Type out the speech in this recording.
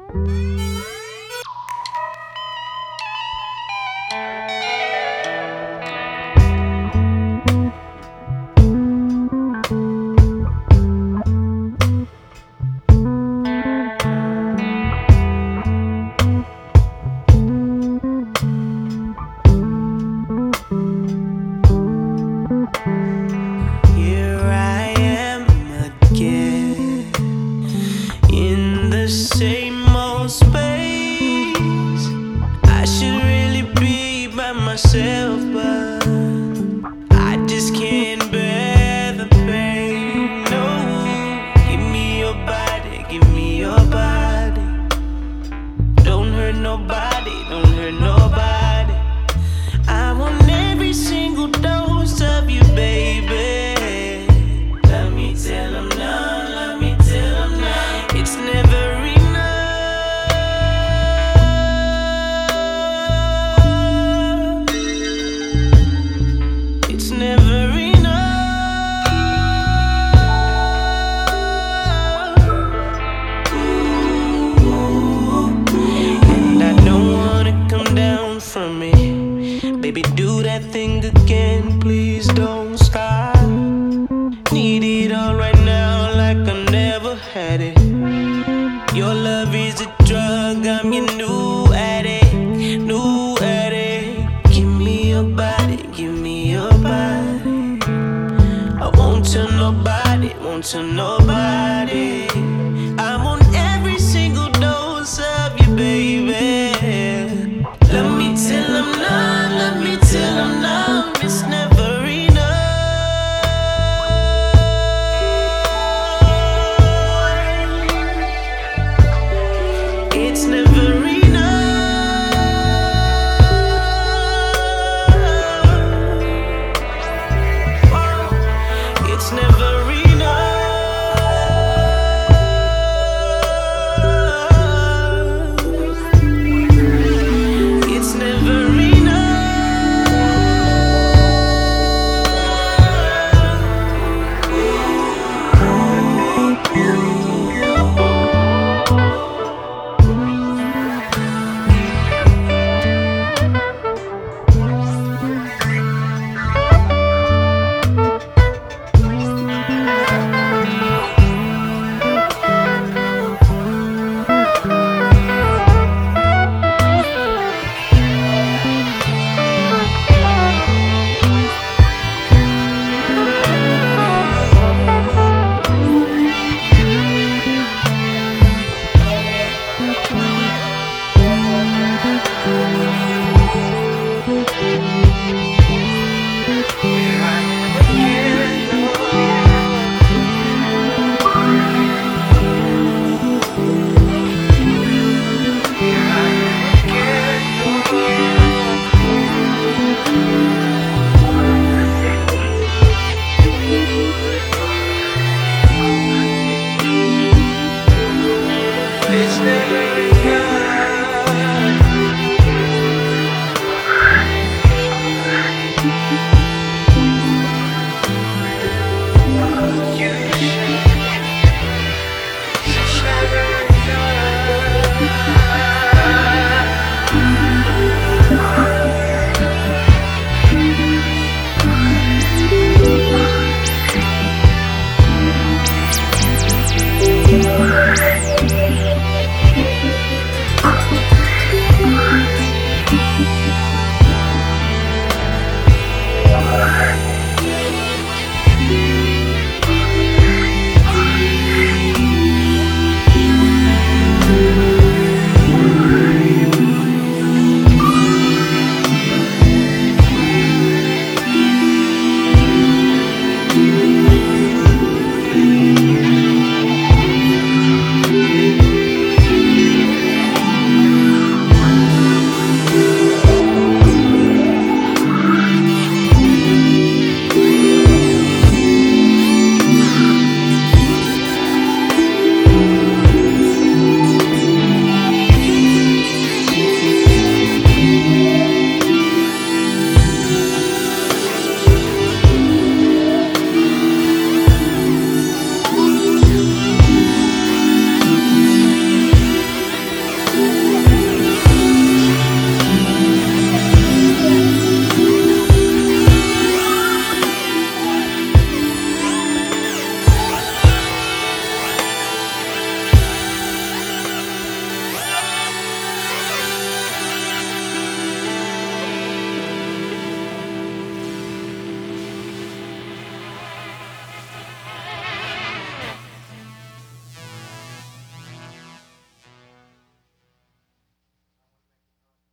Here I am again in the same old space. I should really be by myself, but I just can't bear the pain. No, give me your body, give me your body. Don't hurt nobody, don't hurt nobody. I want every single dose of you, baby. Let me tell 'em now, let me tell 'em now. It's never enough. It's never enough. And I don't wanna come down from it. Baby, do that thing again, please don't stop. Need it all right now, like I never had it. Your love is a drug, I'm your new addict, new addict. Give me your body, give me your body. I won't tell nobody, won't tell nobody. I'm on every single dose of you, baby. Let me tell 'em now, let me tell 'em now. It's never enough. It's never enough. It's never enough. It's never it's never